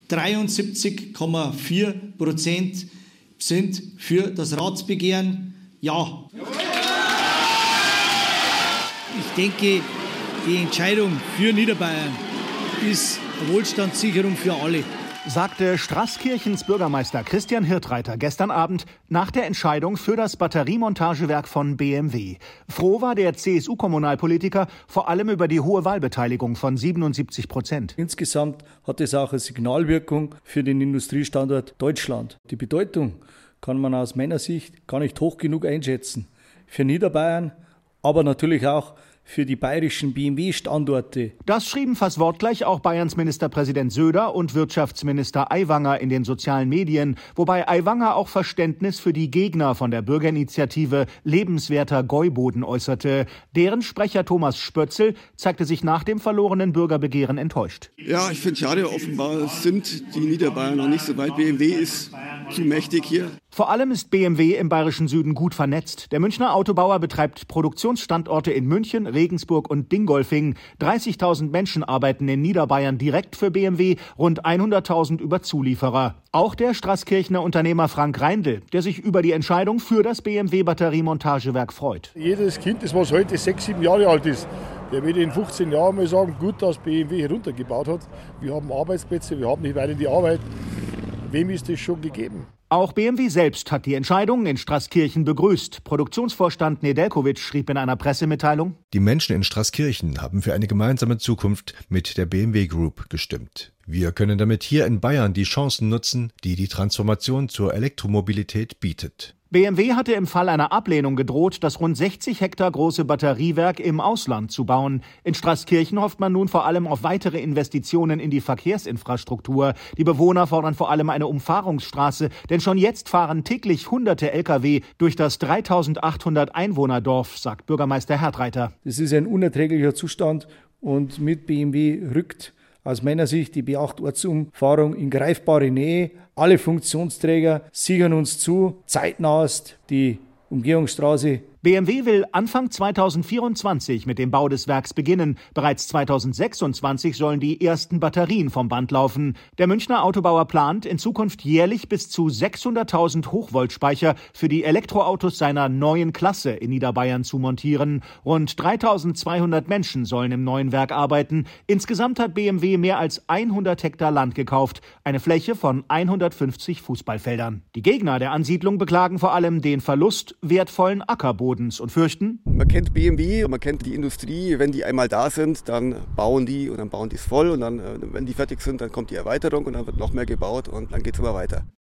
73,4% sind für das Ratsbegehren Ja. Ich denke, die Entscheidung für Niederbayern ist eine Wohlstandssicherung für alle, sagte Straßkirchens Bürgermeister Christian Hirtreiter gestern Abend nach der Entscheidung für das Batteriemontagewerk von BMW. Froh war der CSU-Kommunalpolitiker vor allem über die hohe Wahlbeteiligung von 77%. Insgesamt hat es auch eine Signalwirkung für den Industriestandort Deutschland. Die Bedeutung kann man aus meiner Sicht gar nicht hoch genug einschätzen. Für Niederbayern, aber natürlich auch für die bayerischen BMW-Standorte. Das schrieben fast wortgleich auch Bayerns Ministerpräsident Söder und Wirtschaftsminister Aiwanger in den sozialen Medien, wobei Aiwanger auch Verständnis für die Gegner von der Bürgerinitiative Lebenswerter Gäuboden äußerte. Deren Sprecher Thomas Spötzl zeigte sich nach dem verlorenen Bürgerbegehren enttäuscht. Ja, ich finde schade, offenbar sind die Niederbayern noch nicht so weit. BMW ist zu mächtig hier. Vor allem ist BMW im bayerischen Süden gut vernetzt. Der Münchner Autobauer betreibt Produktionsstandorte in München, Regensburg und Dingolfing. 30.000 Menschen arbeiten in Niederbayern direkt für BMW, rund 100.000 über Zulieferer. Auch der Straßkirchener Unternehmer Frank Reindl, der sich über die Entscheidung für das BMW-Batteriemontagewerk freut. Jedes Kind, das was heute 6, 7 Jahre alt ist, der wird in 15 Jahren mal sagen, gut, dass BMW heruntergebaut hat. Wir haben Arbeitsplätze, wir haben nicht weiter die Arbeit. Wem ist das schon gegeben? Auch BMW selbst hat die Entscheidung in Straßkirchen begrüßt. Produktionsvorstand Nedeljkovic schrieb in einer Pressemitteilung: Die Menschen in Straßkirchen haben für eine gemeinsame Zukunft mit der BMW Group gestimmt. Wir können damit hier in Bayern die Chancen nutzen, die die Transformation zur Elektromobilität bietet. BMW hatte im Fall einer Ablehnung gedroht, das rund 60 Hektar große Batteriewerk im Ausland zu bauen. In Straßkirchen hofft man nun vor allem auf weitere Investitionen in die Verkehrsinfrastruktur. Die Bewohner fordern vor allem eine Umfahrungsstraße, denn schon jetzt fahren täglich hunderte Lkw durch das 3.800 Einwohnerdorf, sagt Bürgermeister Hirtreiter. Das ist ein unerträglicher Zustand und mit BMW rückt aus meiner Sicht die B8-Ortsumfahrung in greifbare Nähe. Alle Funktionsträger sichern uns zu, zeitnahest die Umgehungsstraße. BMW will Anfang 2024 mit dem Bau des Werks beginnen. Bereits 2026 sollen die ersten Batterien vom Band laufen. Der Münchner Autobauer plant, in Zukunft jährlich bis zu 600.000 Hochvoltspeicher für die Elektroautos seiner neuen Klasse in Niederbayern zu montieren. Rund 3.200 Menschen sollen im neuen Werk arbeiten. Insgesamt hat BMW mehr als 100 Hektar Land gekauft, eine Fläche von 150 Fußballfeldern. Die Gegner der Ansiedlung beklagen vor allem den Verlust wertvollen Ackerbodens und fürchten: Man kennt BMW, man kennt die Industrie. Wenn die einmal da sind, dann bauen die und dann bauen die es voll. Und dann, wenn die fertig sind, dann kommt die Erweiterung und dann wird noch mehr gebaut und dann geht es immer weiter.